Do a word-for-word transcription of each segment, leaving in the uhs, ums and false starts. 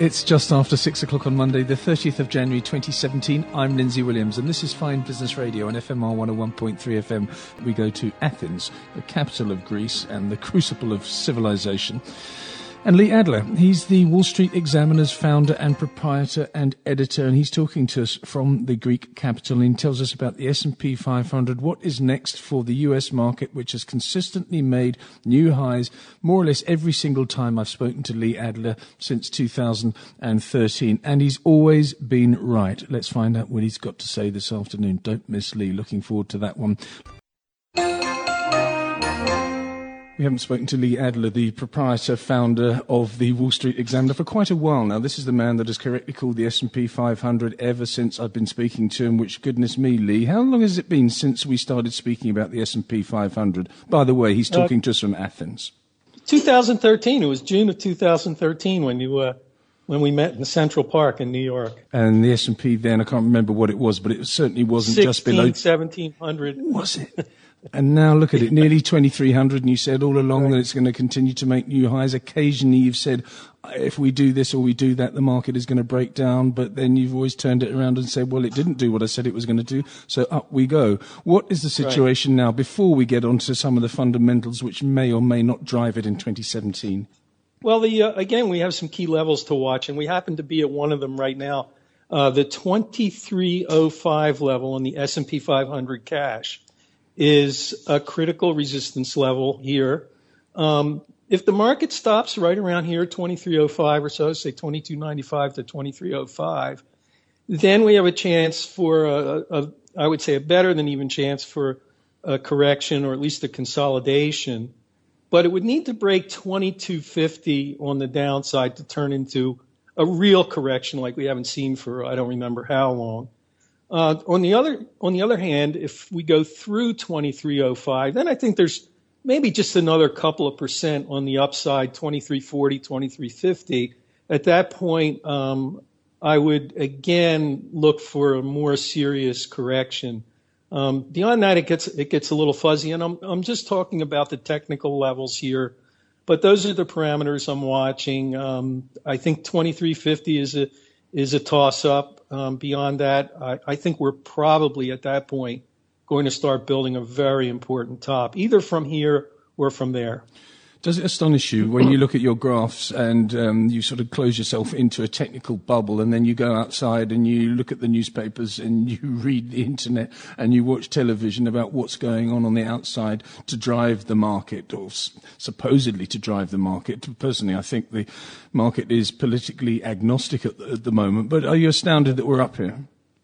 It's just after six o'clock on Monday, the thirtieth of January twenty seventeen. I'm Lindsay Williams, and this is Fine Business Radio on F M R one oh one point three F M. We go to Athens, the capital of Greece and the crucible of civilization. And Lee Adler, he's the Wall Street Examiner's founder and proprietor and editor, and he's talking to us from the Greek capital, and he tells us about the S and P five hundred, what is next for the U S market, which has consistently made new highs more or less every single time I've spoken to Lee Adler since two thousand thirteen, and he's always been right. Let's find out what he's got to say this afternoon. Don't miss Lee. Looking forward to that one. We haven't spoken to Lee Adler, the proprietor, founder of the Wall Street Examiner, for quite a while now. This is the man that has correctly called the S and P five hundred ever since I've been speaking to him, which, goodness me, Lee, how long has it been since we started speaking about the S and P five hundred? By the way, he's talking uh, to us from Athens. two thousand thirteen. It was June of two thousand thirteen when you uh, when we met in Central Park in New York. And the S and P then, I can't remember what it was, but it certainly wasn't just below... seventeen hundred. Was it? And now look at it, nearly twenty-three hundred, and you said all along that it's going to continue to make new highs. Occasionally you've said, if we do this or we do that, the market is going to break down, but then you've always turned it around and said, well, it didn't do what I said it was going to do, so up we go. What is the situation right now, before we get onto some of the fundamentals which may or may not drive it in twenty seventeen? Well, the, uh, again, we have some key levels to watch, and we happen to be at one of them right now, uh, the twenty-three oh five level on the S and P five hundred cash is a critical resistance level here. Um, if the market stops right around here, twenty-three oh five or so, say twenty-two ninety-five to twenty-three oh five, then we have a chance for, a, a, I would say, a better than even chance for a correction or at least a consolidation. But it would need to break twenty-two fifty on the downside to turn into a real correction like we haven't seen for I don't remember how long. Uh, on the other, on the other hand, if we go through twenty-three oh five, then I think there's maybe just another couple of percent on the upside, twenty-three forty, twenty-three fifty. At that point, um, I would again look for a more serious correction. Um, beyond that, it gets, it gets a little fuzzy, and I'm, I'm just talking about the technical levels here. But those are the parameters I'm watching. Um, I think twenty-three fifty is a, is a toss-up. Um, beyond that, I, I think we're probably at that point going to start building a very important top, either from here or from there. Does it astonish you when you look at your graphs and um, you sort of close yourself into a technical bubble, and then you go outside and you look at the newspapers and you read the internet and you watch television about what's going on on the outside to drive the market, or s- supposedly to drive the market? Personally, I think the market is politically agnostic at the, at the moment, but are you astounded that we're up here?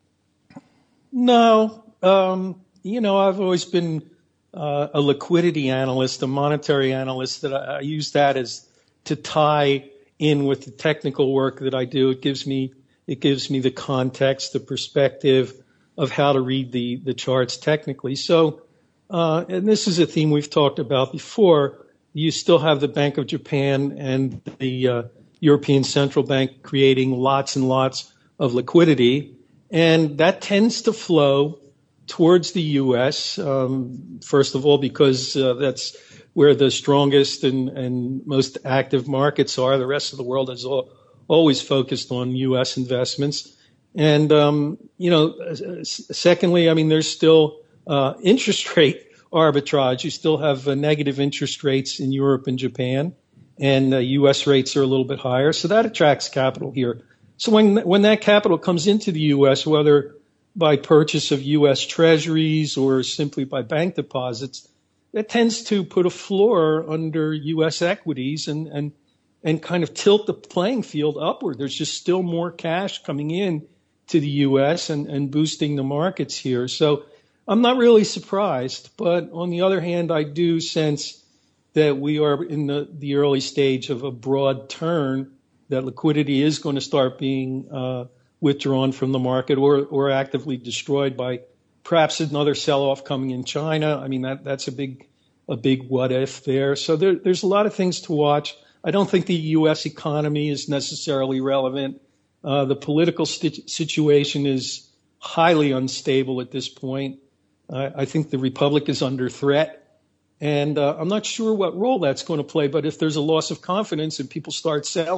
No. Um, you know, I've always been Uh, a liquidity analyst, a monetary analyst, that I, I use that as to tie in with the technical work that I do. It gives me, it gives me the context, the perspective of how to read the, the charts technically. So, uh, and this is a theme we've talked about before. You still have the Bank of Japan and the uh, European Central Bank creating lots and lots of liquidity, and that tends to flow towards the U S, um, first of all, because uh, that's where the strongest and, and most active markets are. The rest of the world is all, always focused on U S investments. And, um, you know, secondly, I mean, there's still uh, interest rate arbitrage. You still have uh, negative interest rates in Europe and Japan, and uh, U S rates are a little bit higher. So that attracts capital here. So when when that capital comes into the U S, whether by purchase of U S treasuries or simply by bank deposits, that tends to put a floor under U S equities and, and, and kind of tilt the playing field upward. There's just still more cash coming in to the U S and, and boosting the markets here. So I'm not really surprised. But on the other hand, I do sense that we are in the, the early stage of a broad turn, that liquidity is going to start being, uh, withdrawn from the market or, or actively destroyed by perhaps another sell-off coming in China. I mean, that, that's a big, a big what if there. So there, there's a lot of things to watch. I don't think the U S economy is necessarily relevant. Uh, the political st- situation is highly unstable at this point. Uh, I think the Republic is under threat, and uh, I'm not sure what role that's going to play, but if there's a loss of confidence and people start selling,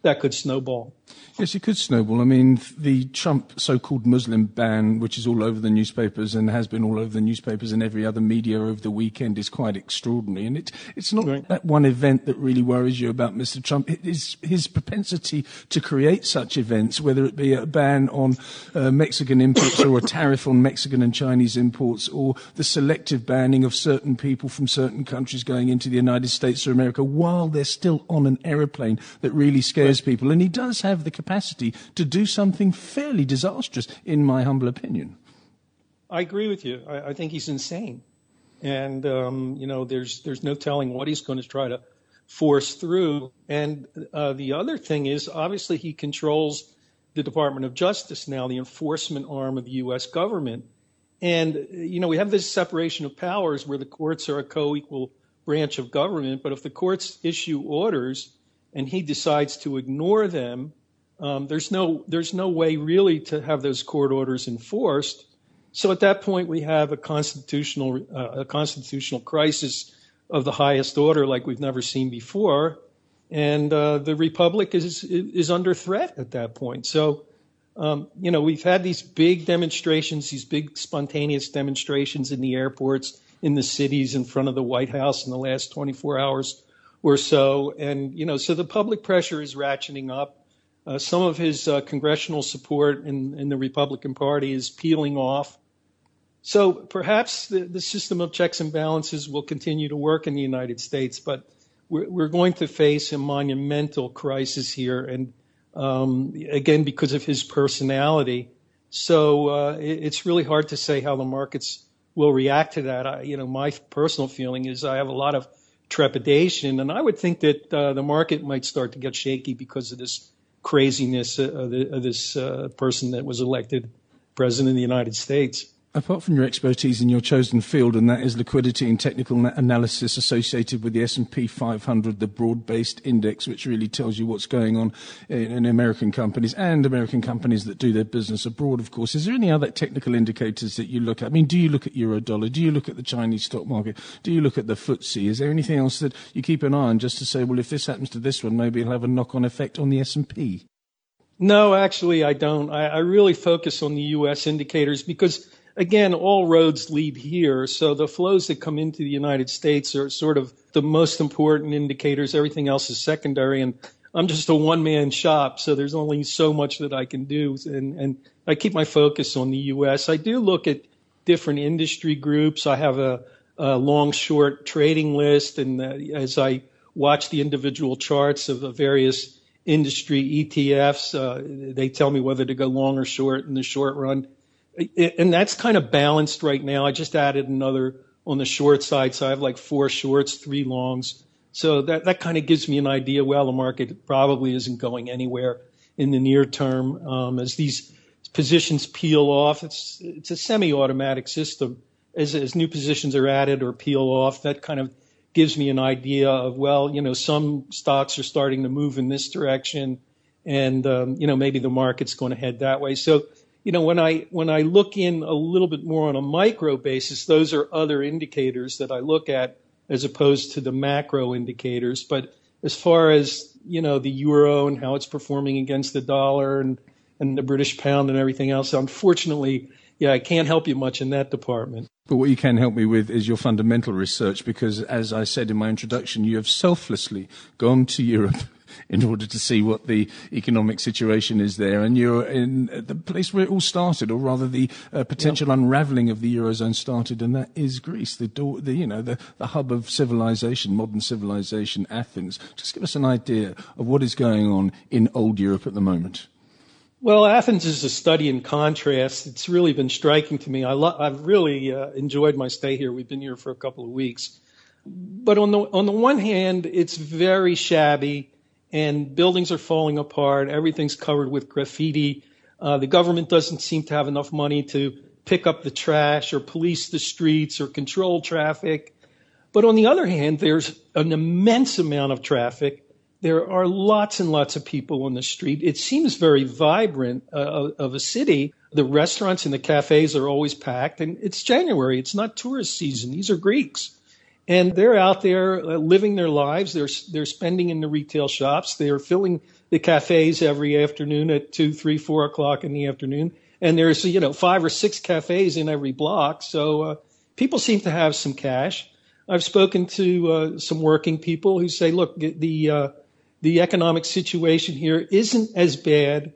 that could snowball. Yes, it could snowball. I mean, the Trump so-called Muslim ban, which is all over the newspapers and has been all over the newspapers and every other media over the weekend, is quite extraordinary. And it, it's not right. that one event that really worries you about Mister Trump. It is his propensity to create such events, whether it be a ban on uh, Mexican imports or a tariff on Mexican and Chinese imports, or the selective banning of certain people from certain countries going into the United States or America while they're still on an aeroplane, that really scares right. people. And he does have the capacity to do something fairly disastrous, in my humble opinion. I agree with you. I, I think he's insane. And, um, you know, there's there's no telling what he's going to try to force through. And uh, the other thing is, obviously, he controls the Department of Justice now, the enforcement arm of the U S government. And, you know, we have this separation of powers where the courts are a co-equal branch of government. But if the courts issue orders and he decides to ignore them, Um, there's no there's no way really to have those court orders enforced. So at that point, we have a constitutional uh, a constitutional crisis of the highest order, like we've never seen before, and uh, the republic is is under threat at that point. So, um, you know, we've had these big demonstrations, these big spontaneous demonstrations in the airports, in the cities, in front of the White House in the last twenty-four hours or so, and you know, so the public pressure is ratcheting up. Uh, some of his uh, congressional support in, in the Republican Party is peeling off. So perhaps the, the system of checks and balances will continue to work in the United States, but we're, we're going to face a monumental crisis here, and um, again, because of his personality. So uh, it, it's really hard to say how the markets will react to that. I, you know, my personal feeling is I have a lot of trepidation, and I would think that uh, the market might start to get shaky because of this craziness of, the, of this uh, person that was elected president of the United States. Apart from your expertise in your chosen field, and that is liquidity and technical na- analysis associated with the S and P five hundred, the broad-based index, which really tells you what's going on in, in American companies and American companies that do their business abroad, of course. Is there any other technical indicators that you look at? I mean, do you look at Eurodollar? Do you look at the Chinese stock market? Do you look at the F T S E? Is there anything else that you keep an eye on just to say, well, if this happens to this one, maybe it'll have a knock-on effect on the S and P? No, actually, I don't. I, I really focus on the U S indicators because, again, all roads lead here. So the flows that come into the United States are sort of the most important indicators. Everything else is secondary. And I'm just a one-man shop, so there's only so much that I can do. And, and I keep my focus on the U S. I do look at different industry groups. I have a, a long-short trading list. And uh, as I watch the individual charts of the various industry E T Fs, uh, they tell me whether to go long or short in the short run. And that's kind of balanced right now. I just added another on the short side. So I have like four shorts, three longs. So that, that kind of gives me an idea. Well, the market probably isn't going anywhere in the near term. Um, as these positions peel off, it's, it's a semi-automatic system. As, as new positions are added or peel off, that kind of gives me an idea of, well, you know, some stocks are starting to move in this direction, and, um, you know, maybe the market's going to head that way. So, you know, when I when I look in a little bit more on a micro basis, those are other indicators that I look at as opposed to the macro indicators. But as far as, you know, the euro and how it's performing against the dollar and, and the British pound and everything else, unfortunately, yeah, I can't help you much in that department. But what you can help me with is your fundamental research, because, as I said in my introduction, you have selflessly gone to Europe in order to see what the economic situation is there. And you're in the place where it all started, or rather the uh, potential yep. unraveling of the Eurozone started, and that is Greece, the, door, the you know, the, the hub of civilization, modern civilization, Athens. Just give us an idea of what is going on in old Europe at the moment. Well, Athens is a study in contrast. It's really been striking to me. I lo- I've really uh, enjoyed my stay here. We've been here for a couple of weeks. But on the on the one hand, it's very shabby, and buildings are falling apart. Everything's covered with graffiti. Uh, the government doesn't seem to have enough money to pick up the trash or police the streets or control traffic. But on the other hand, there's an immense amount of traffic. There are lots and lots of people on the street. It seems very vibrant uh, of a city. The restaurants and the cafes are always packed, and it's January. It's not tourist season. These are Greeks. And they're out there uh, living their lives. They're they're spending in the retail shops. They're filling the cafes every afternoon at two, three, four o'clock in the afternoon. And there's, you know, five or six cafes in every block. So uh, people seem to have some cash. I've spoken to uh, some working people who say, look, the uh, the economic situation here isn't as bad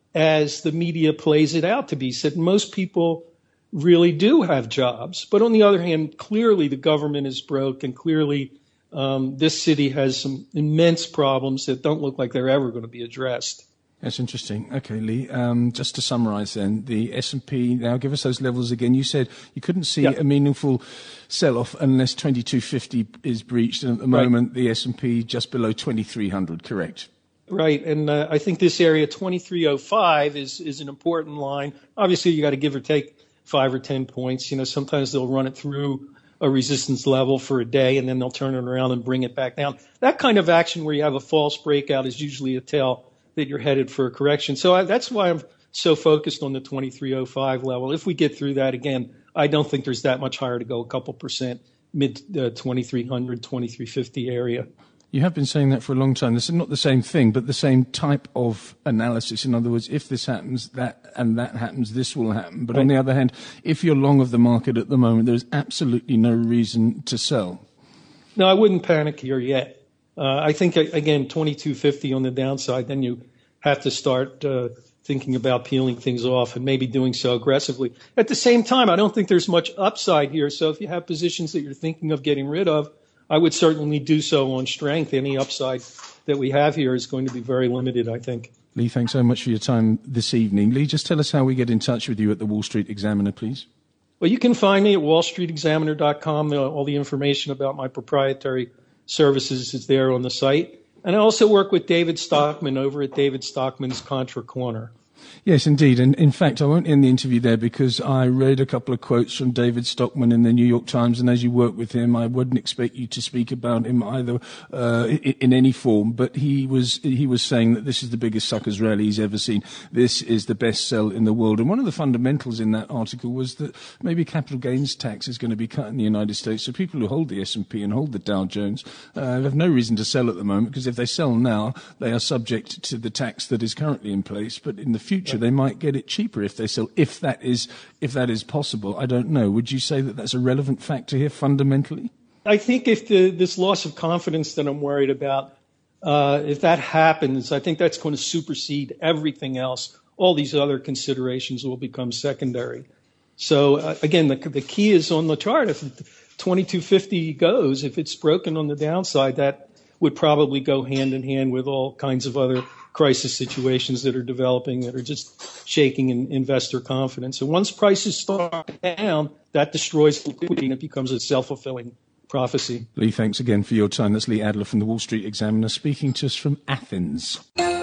as the media plays it out to be. Said most people really do have jobs. But on the other hand, clearly the government is broke, and clearly um, this city has some immense problems that don't look like they're ever going to be addressed. That's interesting. Okay, Lee, um, just to summarize then, the S and P, now give us those levels again. You said you couldn't see yeah. a meaningful sell-off unless twenty-two fifty is breached, and at the moment right. the S and P just below twenty-three hundred, correct? Right, and uh, I think this area, twenty-three oh five, is, is an important line. Obviously, you got to give or take five or ten points. You know, sometimes they'll run it through a resistance level for a day, and then they'll turn it around and bring it back down. That kind of action where you have a false breakout is usually a tell that you're headed for a correction. So I, that's why I'm so focused on the twenty-three oh five level. If we get through that again, I don't think there's that much higher to go, a couple percent, mid uh, twenty-three hundred, twenty-three fifty area. You have been saying that for a long time. This is not the same thing, but the same type of analysis. In other words, if this happens, that and that happens, this will happen. But right. on the other hand, if you're long of the market at the moment, there's absolutely no reason to sell. No, I wouldn't panic here yet. Uh, I think, again, twenty-two fifty on the downside, then you have to start uh, thinking about peeling things off and maybe doing so aggressively. At the same time, I don't think there's much upside here. So if you have positions that you're thinking of getting rid of, I would certainly do so on strength. Any upside that we have here is going to be very limited, I think. Lee, thanks so much for your time this evening. Lee, just tell us how we get in touch with you at the Wall Street Examiner, please. Well, you can find me at wall street examiner dot com. All the information about my proprietary services is there on the site. And I also work with David Stockman over at David Stockman's Contra Corner. Yes, indeed. And in fact, I won't end the interview there because I read a couple of quotes from David Stockman in the New York Times, and as you work with him, I wouldn't expect you to speak about him either uh, in, in any form. But he was he was saying that this is the biggest suckers rally he's ever seen. This is the best sell in the world. And one of the fundamentals in that article was that maybe capital gains tax is going to be cut in the United States. So people who hold the S and P and hold the Dow Jones uh, have no reason to sell at the moment, because if they sell now, they are subject to the tax that is currently in place. But in the future, they might get it cheaper if they sell, if that is if that is possible. I don't know. Would you say that that's a relevant factor here fundamentally? I think if the, this loss of confidence that I'm worried about, uh, if that happens, I think that's going to supersede everything else. All these other considerations will become secondary. So uh, again, the, the key is on the chart. If twenty-two fifty goes, if it's broken on the downside, that would probably go hand in hand with all kinds of other crisis situations that are developing that are just shaking in investor confidence. And once prices start down, that destroys liquidity and it becomes a self-fulfilling prophecy. Lee, thanks again for your time. That's Lee Adler from the Wall Street Examiner speaking to us from Athens.